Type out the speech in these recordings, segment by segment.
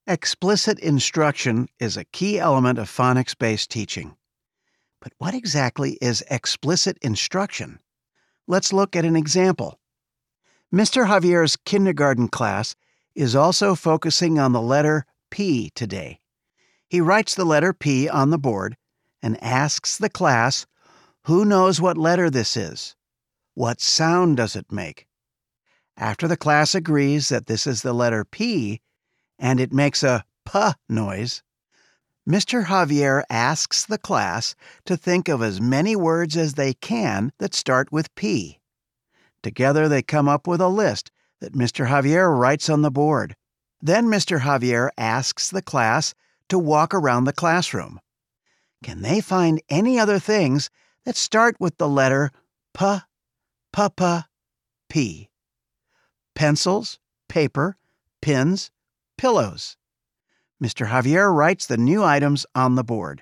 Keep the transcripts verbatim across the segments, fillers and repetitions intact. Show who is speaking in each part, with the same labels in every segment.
Speaker 1: Explicit instruction is a key element of phonics-based teaching. But what exactly is explicit instruction? Let's look at an example. Mister Javier's kindergarten class is also focusing on the letter P today. He writes the letter P on the board and asks the class, who knows what letter this is? What sound does it make? After the class agrees that this is the letter P, and it makes a P noise, Mister Javier asks the class to think of as many words as they can that start with P. Together they come up with a list that Mister Javier writes on the board. Then Mister Javier asks the class to walk around the classroom. Can they find any other things that start with the letter P, P-P, P? Pencils, paper, pins, pillows. Mister Javier writes the new items on the board.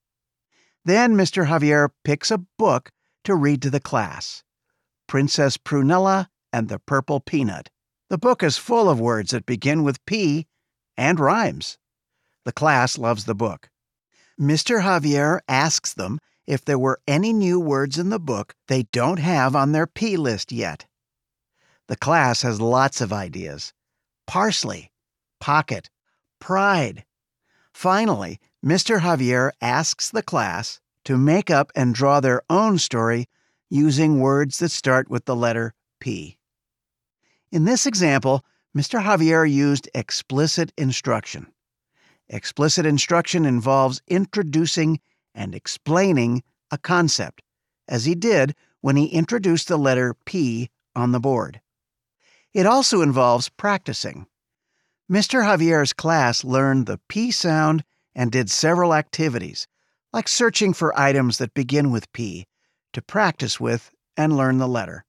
Speaker 1: Then Mister Javier picks a book to read to the class. Princess Prunella and the Purple Peanut. The book is full of words that begin with P and rhymes. The class loves the book. Mister Javier asks them if there were any new words in the book they don't have on their P list yet. The class has lots of ideas. Parsley, pocket, pride. Finally, Mister Javier asks the class to make up and draw their own story using words that start with the letter P. In this example, Mister Javier used explicit instruction. Explicit instruction involves introducing and explaining a concept, as he did when he introduced the letter P on the board. It also involves practicing. Mister Javier's class learned the P sound and did several activities, like searching for items that begin with P, to practice with and learn the letter.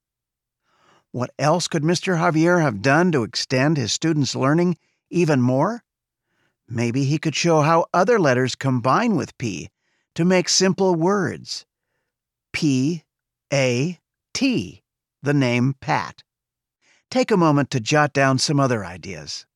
Speaker 1: What else could Mister Javier have done to extend his students' learning even more? Maybe he could show how other letters combine with P to make simple words. P, A, T, the name Pat. Take a moment to jot down some other ideas.